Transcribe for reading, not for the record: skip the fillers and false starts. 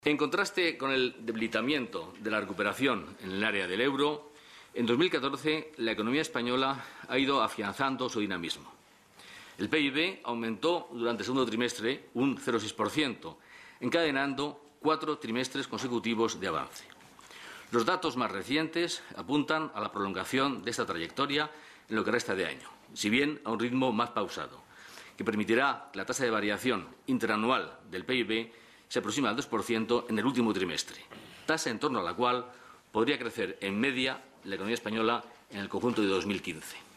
En contraste con el debilitamiento de la recuperación en el área del euro, en 2014 la economía española ha ido afianzando su dinamismo. El PIB aumentó durante el segundo trimestre un 0,6%, encadenando 4 trimestres consecutivos de avance. Los datos más recientes apuntan a la prolongación de esta trayectoria en lo que resta de año, si bien a un ritmo más pausado, que permitirá que la tasa de variación interanual del PIB se aproxima al 2% en el último trimestre, tasa en torno a la cual podría crecer en media la economía española en el conjunto de 2015.